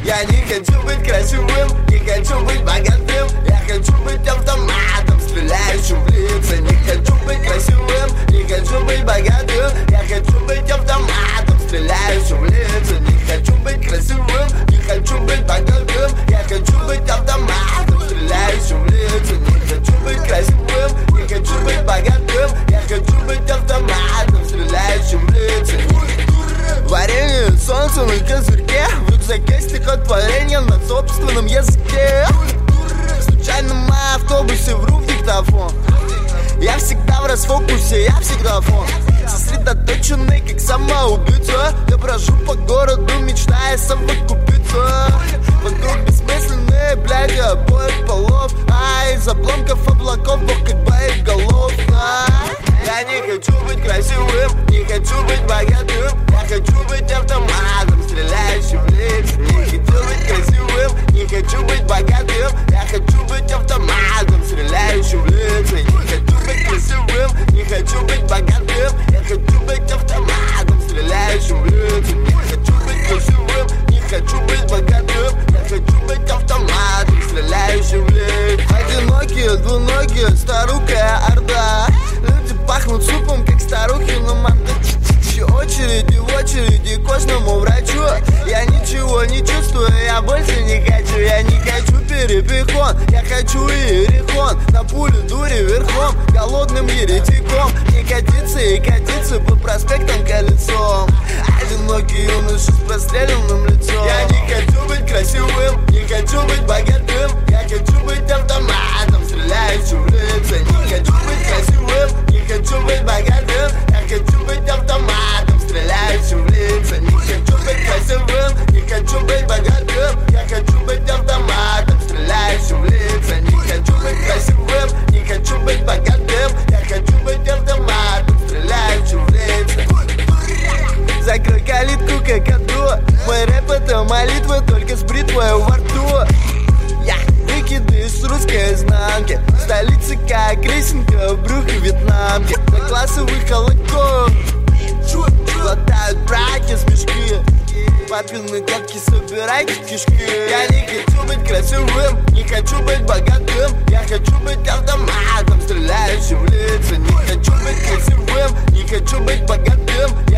Я не хочу быть красивым, не хочу быть богатым. Я хочу быть автоматом, стреляющим в лица. Не хочу быть красивым, не хочу быть богатым. Я хочу быть автоматом, стреляющим в лица. Не хочу быть красивым, не хочу быть богатым. Я хочу быть автоматом, стреляющим в лица. Не хочу быть красивым, не хочу быть богатым. Я хочу быть автоматом, стреляющим в лица. Варенье, солнце на козырьке, в рюкзаке стихотворение на собственном языке. В случайном автобусе вру в диктофон. Я всегда в расфокусе, я всегда фон. Сосредоточенный, как самоубийца. Я брожу по городу, мечтая совокупиться. Вокруг бессмысленные бляди обоих полов. А из обломков облаков бог как боеголов. Я не хочу быть красивым, не хочу быть богатым. Я хочу быть автоматом, стреляющим в лица. Не хочу быть красивым, не хочу быть богатым. Я хочу быть автоматом, стреляющим в лица. Не хочу быть красивым, не хочу быть богатым. Я хочу быть автоматом, стреляющим в лица. Не хочу быть красивым, не хочу быть богатым. Я хочу быть автоматом, стреляющим в лица. Одинокие, двуногие, старукая орда. Люди пахнут супом, как старухи на манго. Очереди в очереди к кожному врачу. Я ничего не чувствую, я больше не хочу. Я не хочу перепихон, я хочу иерихон. На пулю дури верхом, голодным еретиком. Не катиться и катиться по проспектам колесом. Одинокий юноша с простреленным лицом. Я не хочу быть красивым, не хочу быть богатым. Я хочу быть автоматом, стреляющим в лица. Не хочу быть красивым, не хочу быть богатым. Я хочу быть автоматом, стреляющим в лица. Не хочу быть красивым, не хочу быть богатым. Я хочу быть автоматом, стреляющим в лица. Не хочу быть красивым, не хочу быть богатым. Я хочу быть автоматом, стреляющим в лица. Закрой калитку, как аду. Мой рэп это молитва, только с бритвой во рту. Я выкидываю с русской изнанки. Столица как рисинка в брюхе вьетнамки. На классовых колокол глотают браки смешки. Папины детки, собирайте кишки. Я не хочу быть красивым, не хочу быть богатым. Я хочу быть автоматом, стреляющим в лица. Не хочу быть красивым, не хочу быть богатым. Я